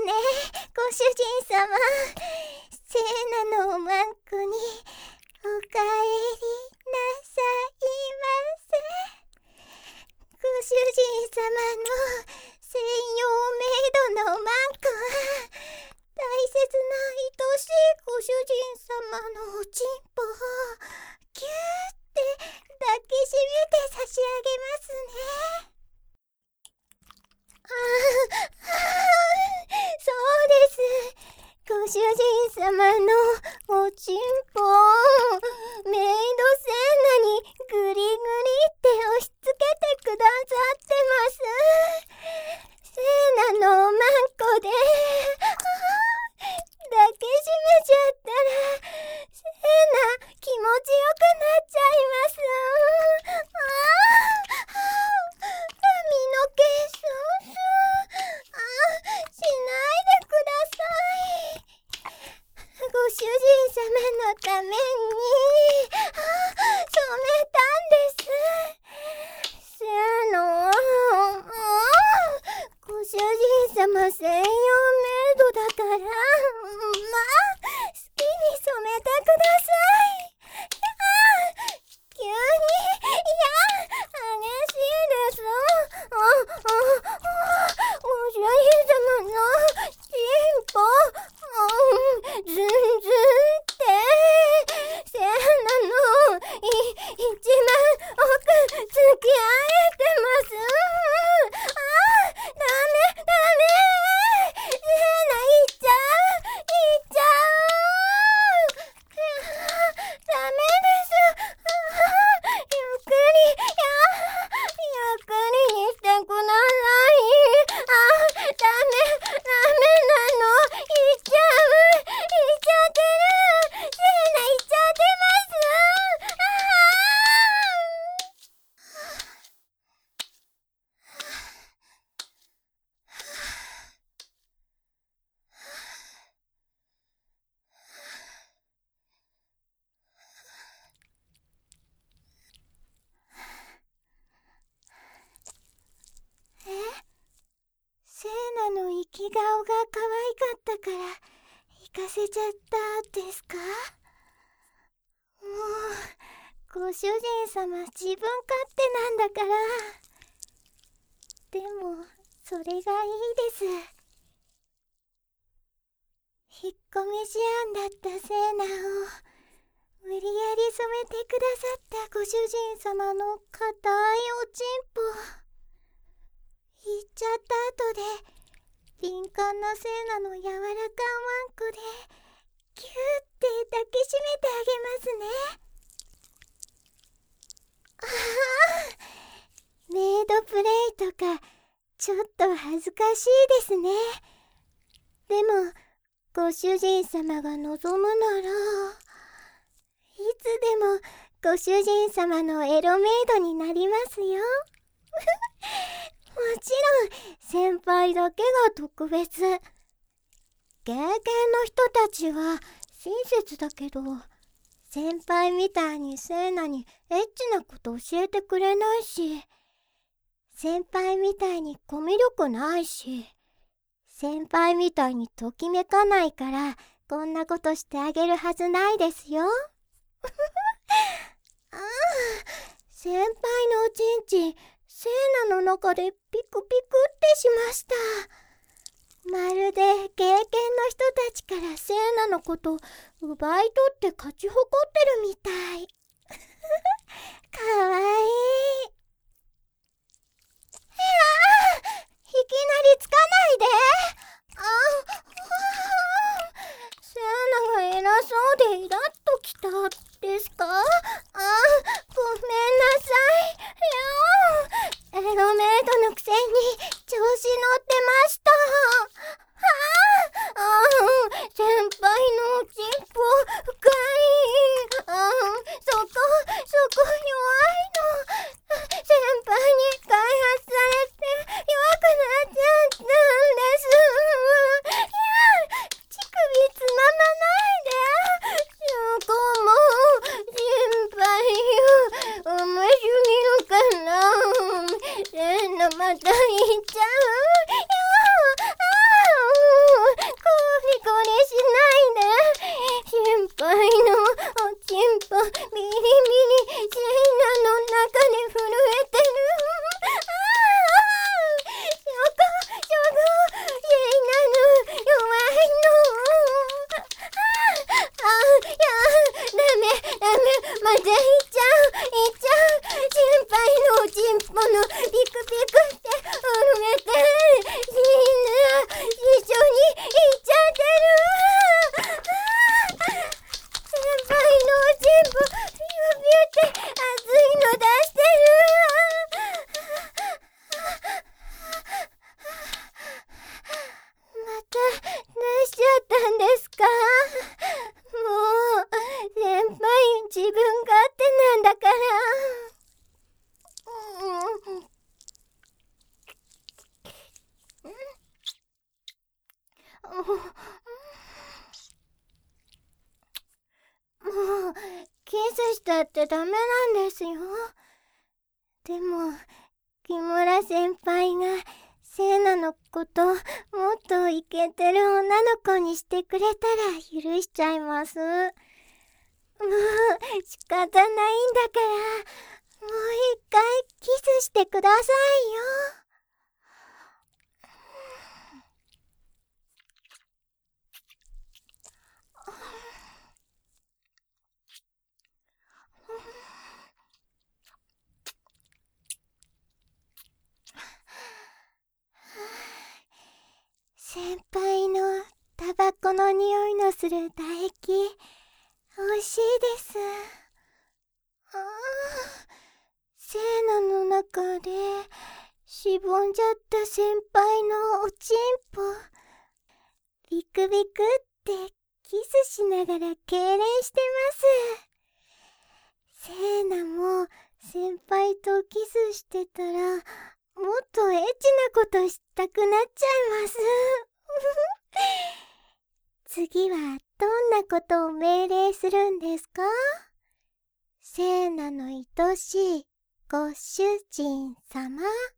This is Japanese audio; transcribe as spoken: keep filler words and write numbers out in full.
ね、ご主人様。聖なのおまんこにおかえりなさいませ。ご主人様の専用メイドのおまんこは大切な愛しいご主人様のおちんぽをぎゅーって抱きしめて差し上げますね。ああ、そうです。ご主人様のおちんぽをメイドセーナにグリグリって押し付けてくださってます。セーナのおまんこで抱きしめちゃったらセーナ気持ちよくなっちゃいます。ああ、髪の毛スースー。ああ、しないでください。ご主人様のためにああ染めたんです。せーの、ああ、ご主人様専用メイドだから、まあ好きに染めてください。ああ、急に、いや、激しいです。ああ、ご主人様のチンポ、うん、ズンズンってセーナのい一番奥付き合えてます。ああ、ダメダメ、セーナ行っちゃう行っちゃう。ダメです。ああ、ゆっくり、やゆっくりにしてください。ああ、ダメダメなの、行っちゃう行っちゃってる、セーナ行っちゃってます。あえ、セーナの生き顔が可愛かったから行かせちゃったですか？もうご主人様自分勝手なんだから。でもそれがいいです。引っ込み思案だったセーナを無理やり染めてくださったご主人様の硬いおちんぽ、言っちゃった後で敏感なセーナの柔らかおまんこでギューって抱きしめてあげますね。ああ、メイドプレイとかちょっと恥ずかしいですね。でもご主人様が望むならいつでもご主人様のエロメイドになりますよ。もちろん先輩だけが特別。経験の人たちは親切だけど、先輩みたいにセーナにエッチなこと教えてくれないし、先輩みたいにコミュ力ないし、先輩みたいにときめかないからこんなことしてあげるはずないですよ。ああ、先輩のおちんちんセーナの中でピクピクってしました。まるで経験の人たちからセーナのこと奪い取って勝ち誇ってるみたい。かわいい。いやー、いきなりつかないで。ああ、セーナが偉そうでイラッときたですか？あ、ごめんなさい。エロメイドのくせに調子乗ってました。ああ、ああ、先輩のおちんぽ深い。ああ、そこ、そこ弱いの。先輩に開発されて弱くもう、キスしたってダメなんですよ。でも、木村先輩が、せいなのこと、もっとイケてる女の子にしてくれたら許しちゃいます。もう、仕方ないんだから、もう一回キスしてくださいよ。先輩のタバコの匂いのする唾液、美味しいです。ああ、せいなの中でしぼんじゃった先輩のおちんぽ、ビクビクってキスしながら痙攣してます。せいなも先輩とキスしてたら、もっとエッチなことしたくなっちゃいます。次はどんなことを命令するんですか？せいなの愛しいご主人様。